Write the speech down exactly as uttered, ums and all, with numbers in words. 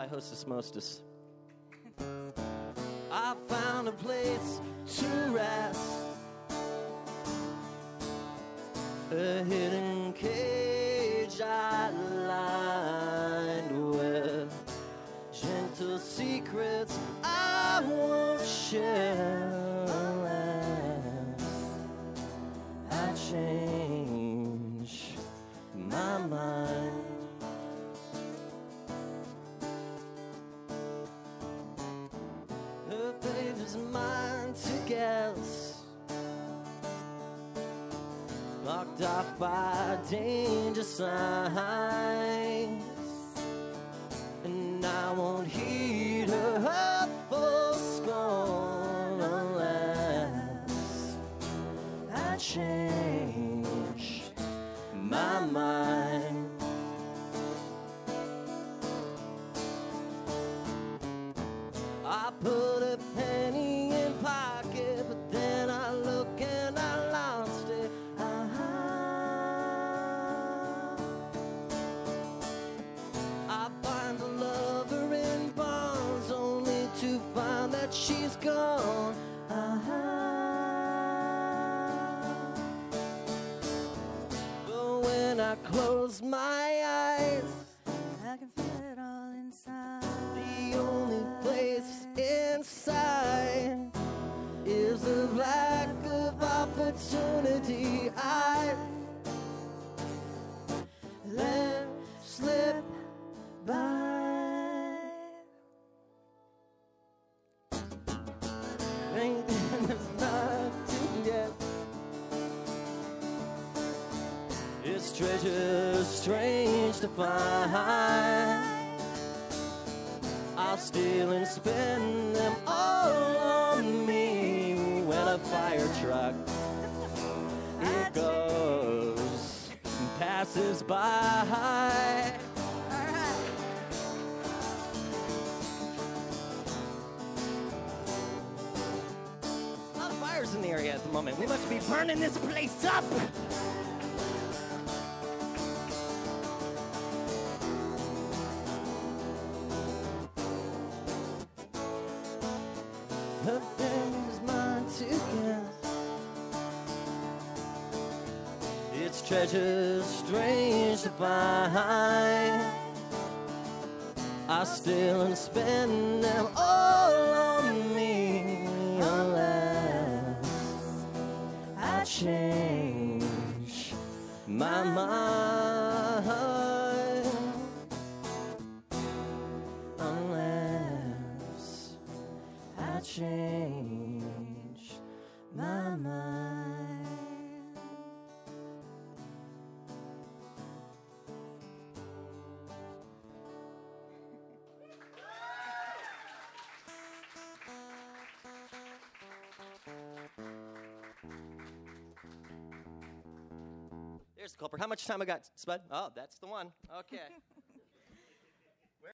by Hostess Mostess. I found a place to rest, a hidden cage I lined with gentle secrets I won't share. I change my mind. Her page is mine to guess, blocked off by danger signs, and I won't heed her hurtful scorn unless I change my mind. I put a penny in pocket, but then I look and I lost it. Ah, I find a lover in bonds, only to find that she's gone. Ah, but when I close my eyes, I can feel it all inside. the only place inside is the lack of opportunity I let slip by. Ain't there's not to get. It's treasure strange to find. I'll steal and spend them all on me. When a fire truck, it goes and passes by. A lot of fires in the area at the moment. We must be burning this place up. Her name is mine to guess. It's treasures strange to find. I steal and spend them all on me unless I change my mind. Unless I change my mind. There's the culprit. How much time I got, Spud? Oh, that's the one. Okay.